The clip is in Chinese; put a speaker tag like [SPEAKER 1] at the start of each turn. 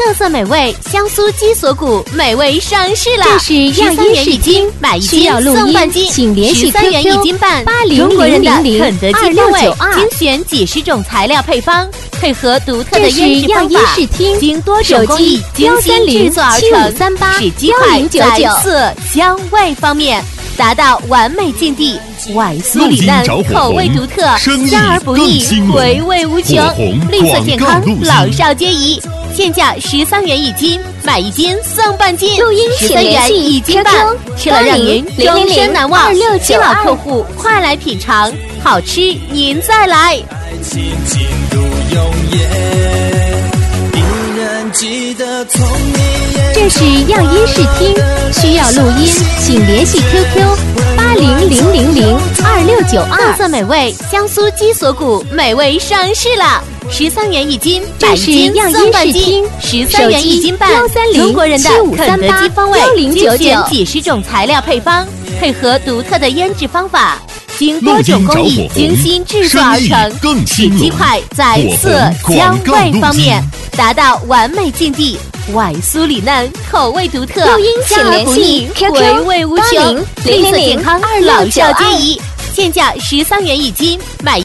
[SPEAKER 1] 特色美味香酥鸡锁骨美味上市了，
[SPEAKER 2] 这是样
[SPEAKER 1] 13元一斤，买一斤送半斤，
[SPEAKER 2] 请联系
[SPEAKER 1] 13元一斤半。中国人的肯德基风味，精选几十种材料配方，配合独特的腌制方法，经多种工艺精心制作而成，使鸡块在色香味方面达到完美境地，外酥里嫩，口味独特，香而不腻，回味无穷，绿色健康，老少皆宜。现价13元一斤，买一斤送半斤，13元一斤半，吃了让您终身难忘。新老客户快来品尝，好吃您再来。
[SPEAKER 2] 这是样音视听，需要录音，请联系 QQ8000026992。
[SPEAKER 1] 特色美味香酥鸡锁骨美味上市了，13元一斤，买一斤送半斤，13元一斤半。中国人的肯德基风味，精选几十种材料配方，配合独特的腌制方法，经多种工艺精心制作而成，使鸡块在色香味方面达到完美境地，外酥里嫩，口味独特，香而不腻，回味无穷，绿色健康，老少皆宜。现价13元一斤，买